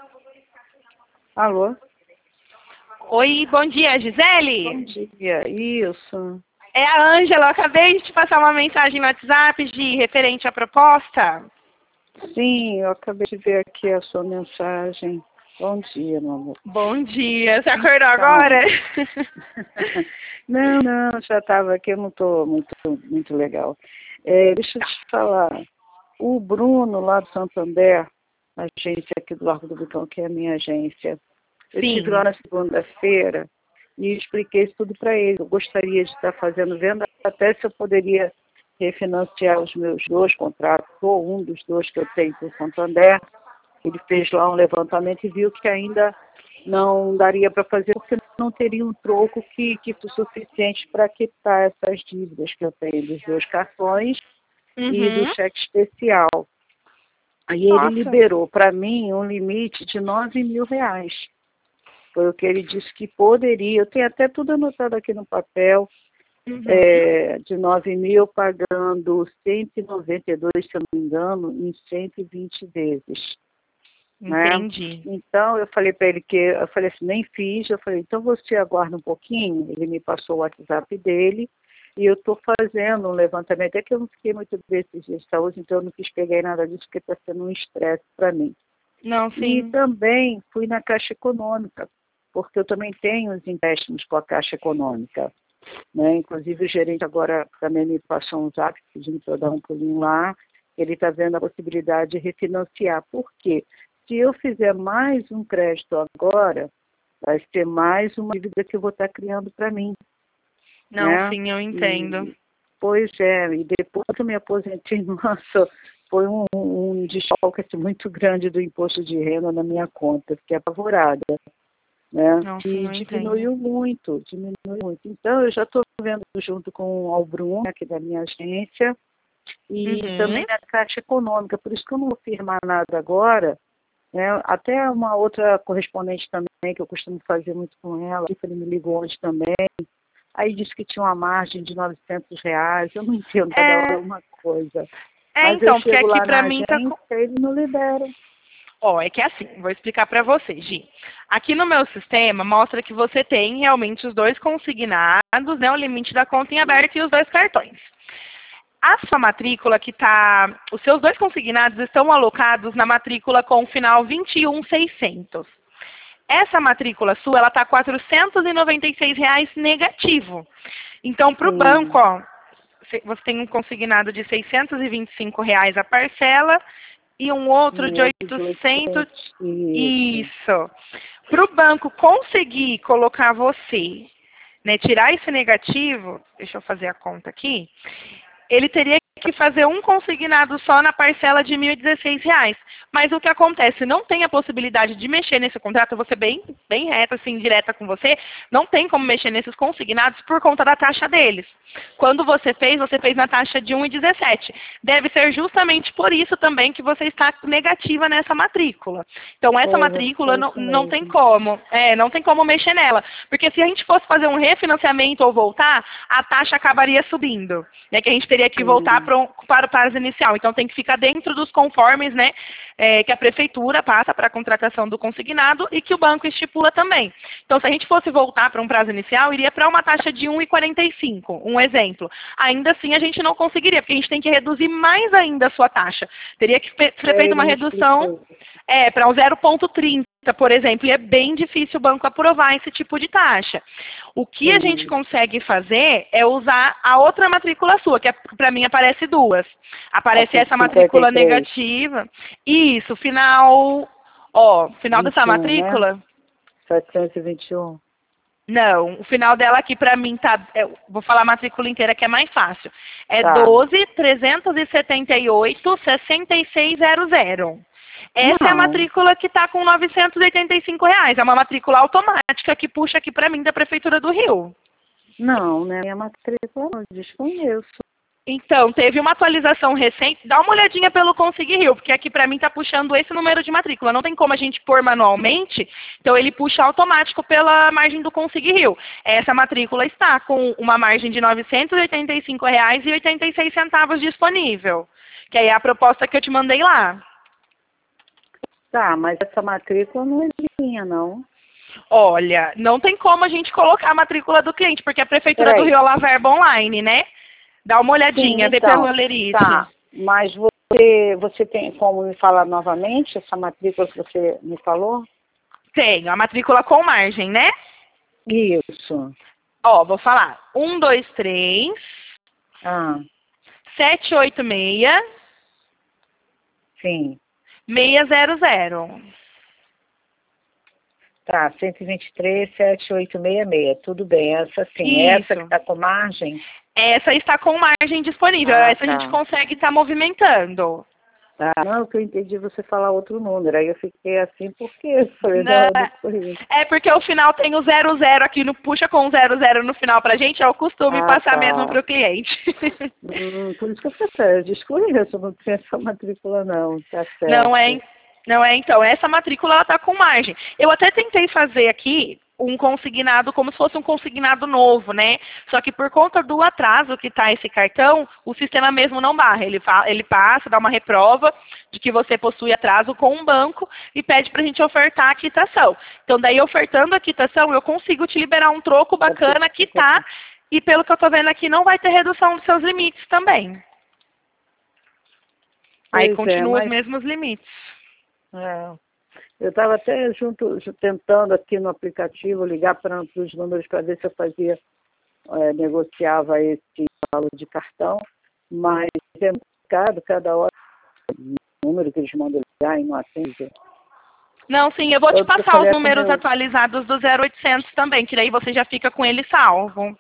Alô? Oi, bom dia, Gisele? Bom dia, isso. É a Ângela, eu acabei de te passar uma mensagem no WhatsApp referente à proposta. Sim, eu acabei de ver aqui a sua mensagem. Bom dia, meu amor. Bom dia, você acordou Então, agora? não, já estava aqui, eu não estou muito legal. Deixa eu te falar, o Bruno, lá do Santander, a agência aqui do Largo do Botão, que é a minha agência, eu estive Sim. lá na segunda-feira e expliquei isso tudo para ele. Eu gostaria de estar fazendo venda, até se eu poderia refinanciar os meus 2 contratos, ou um dos 2 que eu tenho com o Santander. Ele fez lá um levantamento e viu que ainda não daria para fazer, porque não teria um troco que fosse suficiente para quitar essas dívidas que eu tenho dos 2 cartões e do Uhum. cheque especial. Aí ele Nossa. liberou para mim um limite de R$ 9.000. Foi o que ele disse que poderia. Eu tenho até tudo anotado aqui no papel. Uhum. De 9.000 pagando 192, se eu não me engano, em 120 vezes. Né? Entendi. Então eu falei para ele eu falei assim, nem fiz, eu falei, então você aguarda um pouquinho, ele me passou o WhatsApp dele e eu estou fazendo um levantamento, é que eu não fiquei muito bem esses dias de saúde, então eu não quis pegar em nada disso, porque está sendo um estresse para mim. Não, E sim. também fui na Caixa Econômica, porque eu também tenho os empréstimos com a Caixa Econômica. Né? Inclusive o gerente agora também me passou um zap pedindo para eu dar um pulinho lá. Ele está vendo a possibilidade de refinanciar. Por quê? Se eu fizer mais um crédito agora, vai ser mais uma dívida que eu vou estar criando para mim. Não, Né? sim, eu entendo. E, pois é, e depois que eu me aposentei, nossa, foi um desfalque assim, muito grande do imposto de renda na minha conta. Fiquei apavorada. Né? Não, sim, E eu entendo. diminuiu muito. Então, eu já estou vendo junto com o Bruno, aqui da minha agência, e também Uhum. na Caixa Econômica, por isso que eu não vou firmar nada agora, né? Até uma outra correspondente também, que eu costumo fazer muito com ela, ele me ligou ontem também, aí disse que tinha uma margem de R$ 900, eu não entendo, cada hora é É, uma coisa. é Mas eu então, porque chego aqui lá pra na mim tá. agência, eles não liberam. Ó, é que é assim, vou explicar para você, Gi. Aqui no meu sistema mostra que você tem realmente os 2 consignados, né, o limite da conta em aberto e os 2 cartões. A sua matrícula que tá, os seus 2 consignados estão alocados na matrícula com o final 21.600. Essa matrícula sua, ela tá R$ 496 negativo. Então, para o banco, Sim, ó, você tem um consignado de R$ 625 a parcela e um outro e de outro de 800. 800, isso. Isso. Para o banco conseguir colocar você, né, tirar esse negativo, deixa eu fazer a conta aqui, ele teria que fazer um consignado só na parcela de R$ 1.016. Mas o que acontece? Não tem a possibilidade de mexer nesse contrato, eu vou ser bem reta, assim, direta com você, não tem como mexer nesses consignados por conta da taxa deles. Quando você fez na taxa de 1,17. Deve ser justamente por isso também que você está negativa nessa matrícula. Então, essa Foi, acho que matrícula foi não, isso não tem mesmo. como, não tem como mexer nela. Porque se a gente fosse fazer um refinanciamento ou voltar, a taxa acabaria subindo. Né, que a gente teria que voltar Sim, para o prazo inicial. Então, tem que ficar dentro dos conformes, né, que a prefeitura passa para a contratação do consignado e que o banco estipula também. Então, se a gente fosse voltar para um prazo inicial, iria para uma taxa de 1,45, um exemplo. Ainda assim, a gente não conseguiria, porque a gente tem que reduzir mais ainda a sua taxa. Teria que ser feita ele uma me redução explicou. para um 0,30, por exemplo, e é bem difícil o banco aprovar esse tipo de taxa. O que a gente Sim, consegue fazer é usar a outra matrícula sua, que para mim aparece 2. a Aparece essa matrícula 53, negativa. Isso, final dessa 21, né? matrícula. 721. Não, o final dela aqui para mim tá, vou falar a matrícula inteira que é mais fácil. É Tá. 12.378.6600. Essa é a Não, matrícula que está com R$ 985. É uma matrícula automática que puxa aqui para mim da Prefeitura do Rio. não, né? Minha matrícula não, desconheço. Então, teve uma atualização recente. Dá uma olhadinha pelo Consegui Rio, porque aqui para mim está puxando esse número de matrícula. Não tem como a gente pôr manualmente, então ele puxa automático pela margem do Consegui Rio. Essa matrícula está com uma margem de R$ 985,86 disponível. Que aí é a proposta que eu te mandei lá. Tá, mas essa matrícula não é minha, não. Olha, não tem como a gente colocar a matrícula do cliente, porque a Prefeitura do Rio ela verba online, né? Dá uma olhadinha, Sim, vê então, pelo Lerite. tá, mas você tem como me falar novamente essa matrícula que você me falou? Tenho, a matrícula com margem, né? Isso. Ó, vou falar. 123 Ah, 786 sim. 600. Tá, 123, 7866, tudo bem. Essa sim, Isso. essa que está com margem? Essa está com margem disponível. Essa a gente consegue estar movimentando. Tá. Não, que eu entendi você falar outro número. Aí eu fiquei assim, por quê? Eu falei, não, é porque o final tem o 00 aqui, no, puxa com o 00 no final pra gente, é o costume passar mesmo pro cliente. Por isso que eu falei, eu desconheço, não tinha essa matrícula não, tá certo. Não é, então, essa matrícula ela tá com margem. Eu até tentei fazer aqui um consignado como se fosse um consignado novo, né? Só que por conta do atraso que está esse cartão, o sistema mesmo não barra. Ele passa, dá uma reprova de que você possui atraso com um banco e pede para a gente ofertar a quitação. Então, daí ofertando a quitação, eu consigo te liberar um troco bacana, quitar, e pelo que eu estou vendo aqui, não vai ter redução dos seus limites também. Aí continua os mesmos limites. Eu estava até tentando aqui no aplicativo ligar para os números para ver se eu fazia, negociava esse valor de cartão, mas é complicado, cada hora o número que eles mandam ligar e não atende. Não, sim, eu vou te passar os números atualizados do 0800 também, que daí você já fica com ele salvo.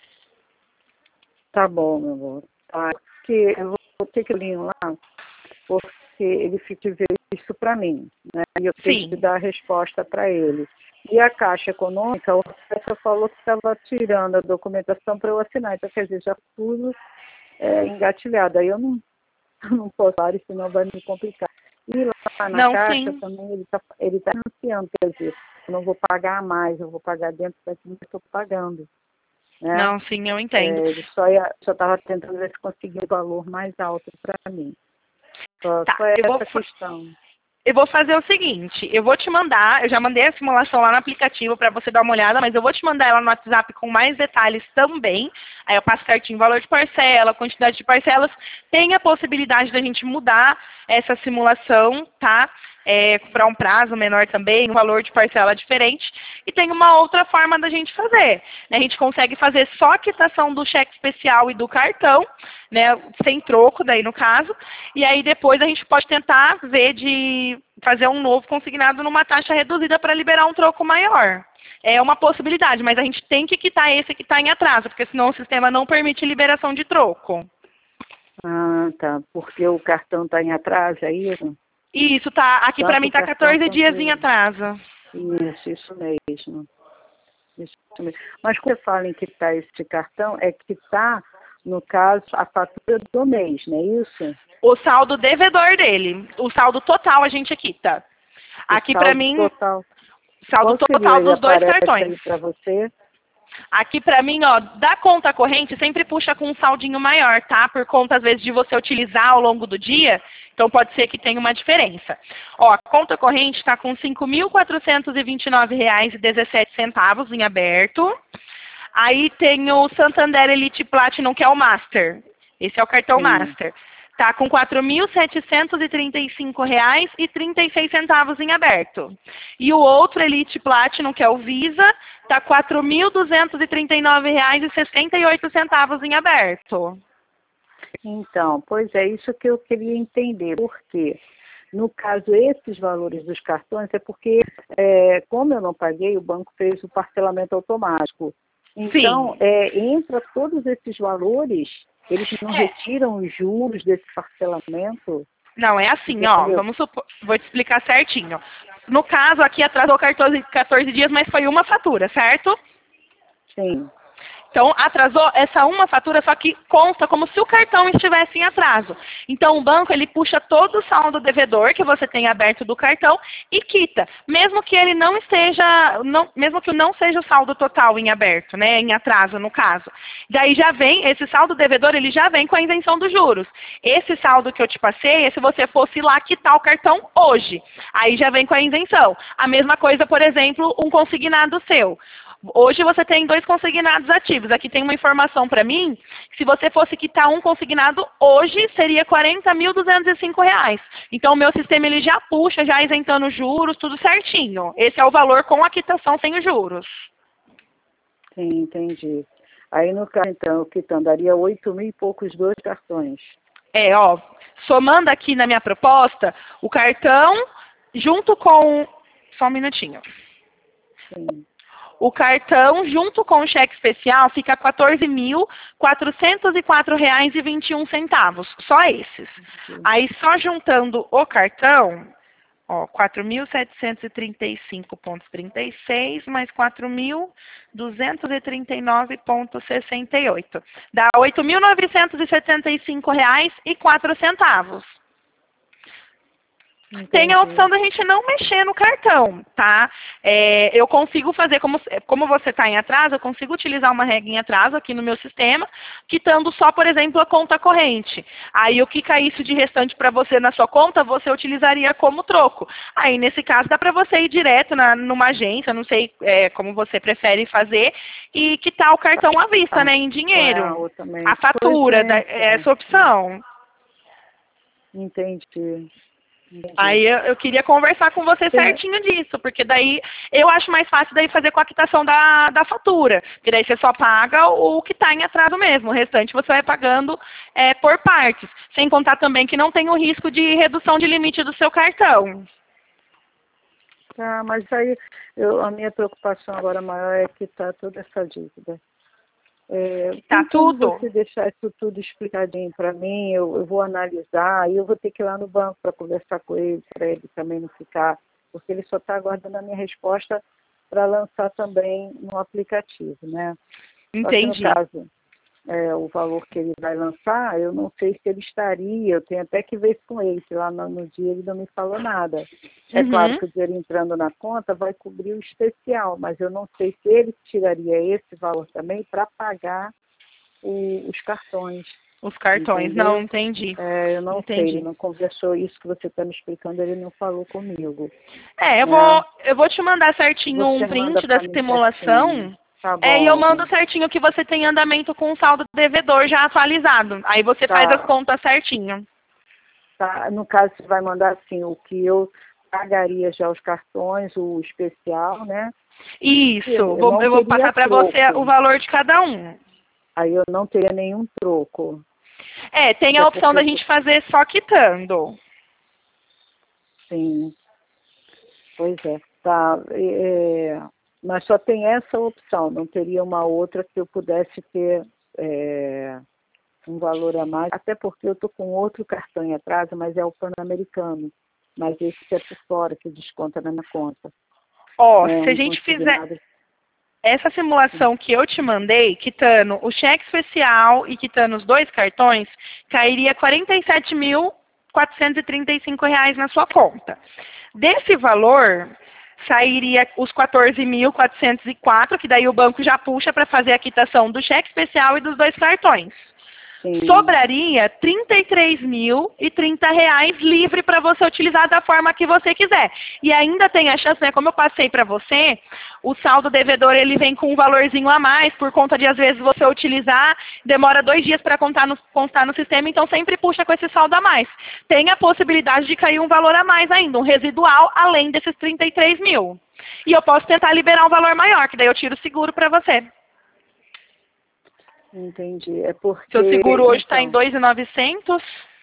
Tá bom, meu amor. Tá, que eu vou ter que ir lá, porque ele fica ver isso para mim, né? E eu tenho que dar a resposta para ele. E a Caixa Econômica, o professor falou que estava tirando a documentação para eu assinar, então quer dizer, já tudo engatilhado. Aí eu não posso falar, senão vai me complicar. E lá na Caixa também ele tá anunciando, quer dizer, eu não vou pagar mais, eu vou pagar dentro daquilo que eu estou pagando. Né? Não, sim, eu entendo. Ele só estava tentando ver se conseguia o valor mais alto para mim. Só essa questão. Eu vou fazer o seguinte, eu vou te mandar, eu já mandei a simulação lá no aplicativo para você dar uma olhada, mas eu vou te mandar ela no WhatsApp com mais detalhes também. Aí eu passo certinho o valor de parcela, quantidade de parcelas. Tem a possibilidade da gente mudar essa simulação, tá? Para um prazo menor também, um valor de parcela diferente. E tem uma outra forma da gente fazer. A gente consegue fazer só a quitação do cheque especial e do cartão, né, sem troco daí no caso. E aí depois a gente pode tentar ver de fazer um novo consignado numa taxa reduzida para liberar um troco maior. É uma possibilidade, mas a gente tem que quitar esse que está em atraso, porque senão o sistema não permite liberação de troco. Ah, tá. Porque o cartão está em atraso, é isso? Isso, tá. Aqui para mim tá 14 dias em atraso. Isso mesmo. Mas quando você fala em quitar esse cartão, é quitar, no caso, a fatura do mês, não é isso? O saldo devedor dele. O saldo total a gente quita. Aqui para mim, saldo total dos dois cartões. Para você? Aqui para mim, ó, da conta corrente sempre puxa com um saldinho maior, tá? Por conta, às vezes, de você utilizar ao longo do dia, então pode ser que tenha uma diferença. Ó, a conta corrente está com R$ 5.429,17 em aberto. Aí tem o Santander Elite Platinum, que é o Master. Esse é o cartão Master. Está com R$ 4.735,36 em aberto. E o outro Elite Platinum, que é o Visa, está R$ 4.239,68 em aberto. Então, pois é isso que eu queria entender. Por quê? No caso, esses valores dos cartões é porque, como eu não paguei, o banco fez o parcelamento automático. Então, entra todos esses valores... Eles não retiram os juros desse parcelamento? Não, é assim, ó, vamos supor, vou te explicar certinho. No caso, aqui atrasou 14 dias, mas foi uma fatura, certo? Sim. Então, atrasou essa uma fatura, só que consta como se o cartão estivesse em atraso. Então, o banco, ele puxa todo o saldo devedor que você tem aberto do cartão e quita, mesmo que ele não esteja, mesmo que não seja o saldo total em aberto, né, em atraso, no caso. Daí já vem, esse saldo devedor, ele já vem com a isenção dos juros. Esse saldo que eu te passei é se você fosse lá quitar o cartão hoje. Aí já vem com a isenção. A mesma coisa, por exemplo, um consignado seu. Hoje você tem 2 consignados ativos. Aqui tem uma informação para mim, que se você fosse quitar um consignado hoje, seria R$ 40.205. Então, o meu sistema ele já puxa, já isentando os juros, tudo certinho. Esse é o valor com a quitação sem os juros. Sim, entendi. Aí, no caso, então, quitando, daria 8 mil e poucos 2 cartões. Ó, somando aqui na minha proposta, o cartão junto com... Só um minutinho. Sim. O cartão, junto com o cheque especial, fica R$ 14.404,21. Só esses. Aí, só juntando o cartão, ó, 4.735,36 mais 4.239,68. Dá R$ 8.975,04. Tem a opção da gente não mexer no cartão, tá? Eu consigo fazer, como você está em atraso, eu consigo utilizar uma regra em atraso aqui no meu sistema, quitando só, por exemplo, a conta corrente. Aí o que caísse de restante para você na sua conta, você utilizaria como troco. Aí, nesse caso, dá para você ir direto numa agência, não sei como você prefere fazer, e quitar o cartão à vista, né, em dinheiro. A fatura, essa opção. Entendi. Aí eu queria conversar com você certinho disso, porque daí eu acho mais fácil daí fazer com a quitação da fatura, porque daí você só paga o que está em atraso mesmo, o restante você vai pagando por partes, sem contar também que não tem o risco de redução de limite do seu cartão. Tá, mas aí a minha preocupação agora maior é quitar toda essa dívida. Tá tudo. Se você deixar isso tudo explicadinho para mim, eu vou analisar e eu vou ter que ir lá no banco para conversar com ele, para ele também não ficar, porque ele só está aguardando a minha resposta para lançar também no aplicativo, né? Entendi. Só que no caso, o valor que ele vai lançar, eu não sei se ele estaria, eu tenho até que ver isso com ele, que lá no dia ele não me falou nada. É claro que o dinheiro entrando na conta vai cobrir o especial, mas eu não sei se ele tiraria esse valor também para pagar os cartões. Os cartões, entendeu? Não, entendi. Eu não sei, ele não conversou isso que você está me explicando, ele não falou comigo. Eu vou te mandar certinho um print da simulação. Tá bom. E eu mando certinho que você tem andamento com o saldo devedor já atualizado. Aí você faz as contas certinho. Tá, no caso, você vai mandar assim, o que eu pagaria já os cartões, o especial, né? Isso, eu vou passar para você o valor de cada um. Aí eu não teria nenhum troco. Tem a opção da gente fazer só quitando. Sim. Pois é. Tá. Mas só tem essa opção, não teria uma outra que eu pudesse ter um valor a mais, até porque eu estou com outro cartão em atraso, mas é o Pan-Americano, mas esse é por fora, que desconta na minha conta. Se a gente fizer essa simulação que eu te mandei, quitando o cheque especial e quitando os 2 cartões, cairia R$ 47.435 na sua conta. Desse valor, sairia os 14.404, que daí o banco já puxa para fazer a quitação do cheque especial e dos 2 cartões. Sim. Sobraria R$ 33.030 livre para você utilizar da forma que você quiser. E ainda tem a chance, né, como eu passei para você, o saldo devedor ele vem com um valorzinho a mais, por conta de às vezes você utilizar, demora 2 dias para constar no sistema, então sempre puxa com esse saldo a mais. Tem a possibilidade de cair um valor a mais ainda, um residual, além desses 33 mil. E eu posso tentar liberar um valor maior, que daí eu tiro o seguro para você. Entendi. É porque... Seu seguro hoje está em 2.900,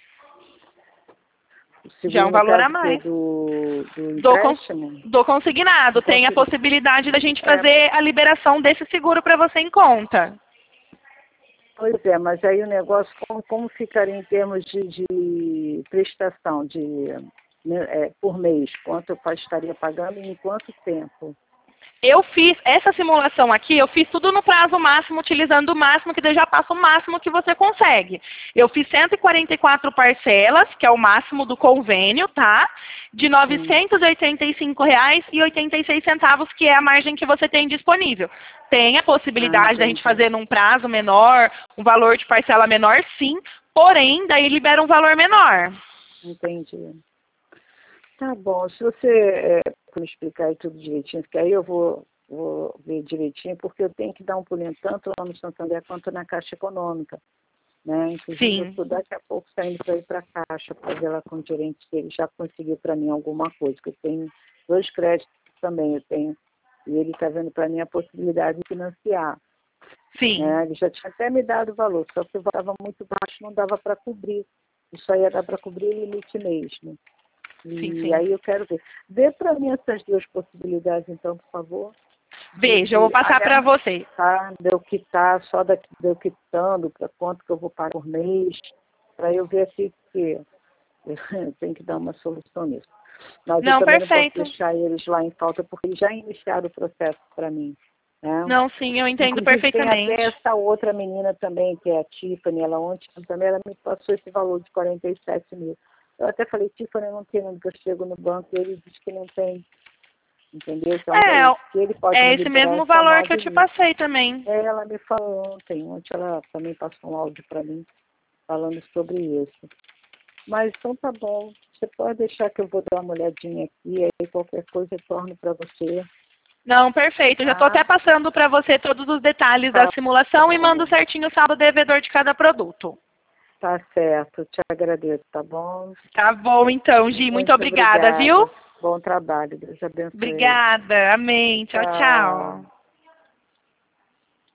já é um valor a mais. Do consignado. Tem a possibilidade da gente fazer a liberação desse seguro para você em conta. Pois é, mas aí o negócio, como ficaria em termos de prestação por mês? Quanto eu estaria pagando e em quanto tempo? Eu fiz essa simulação aqui, eu fiz tudo no prazo máximo, utilizando o máximo, que daí já passa o máximo que você consegue. Eu fiz 144 parcelas, que é o máximo do convênio, tá? De R$ 985,86, que é a margem que você tem disponível. Tem a possibilidade da gente fazer num prazo menor, um valor de parcela menor, sim, porém, daí libera um valor menor. Entendi. Tá bom, se você me explicar aí tudo direitinho, porque aí eu vou ver direitinho, porque eu tenho que dar um pulinho tanto lá no Santander quanto na Caixa Econômica, né? Inclusive, eu estou daqui a pouco saindo para ir para a Caixa, para ver lá com o gerente se ele já conseguiu para mim alguma coisa, porque eu tenho 2 créditos também, eu tenho, e ele está vendo para mim a possibilidade de financiar. Sim. Né? Ele já tinha até me dado o valor, só que o valor estava muito baixo, não dava para cobrir. Isso aí ia dar para cobrir o limite mesmo. E aí eu quero ver. Dê para mim essas 2 possibilidades, então, por favor. Veja, eu vou passar para você. Tá, de eu quitar, só de eu quitando, para quanto que eu vou pagar por mês, para eu ver aqui que eu tenho que dar uma solução nisso. Mas não, eu também perfeito. Não posso deixar eles lá em falta, porque eles já iniciaram o processo para mim. Né? Não, sim, eu entendo perfeitamente. Tem até essa outra menina também, que é a Tiffany, ela ontem também ela me passou esse valor de 47 mil. Eu até falei, Tiffany, eu não tenho, onde eu chego no banco, e ele diz que não tem. Entendeu? Então, ele pode me esse mesmo valor que eu te passei também. Ela me falou ontem ela também passou um áudio para mim, falando sobre isso. Mas então tá bom, você pode deixar que eu vou dar uma olhadinha aqui, aí qualquer coisa eu torno para você. Não, perfeito. Já estou até passando para você todos os detalhes da simulação e mando certinho o saldo devedor de cada produto. Tá certo, te agradeço, tá bom? Tá bom, então, Gi. Muito obrigada, viu? Bom trabalho, Deus abençoe. Obrigada, amém. Tchau, tchau.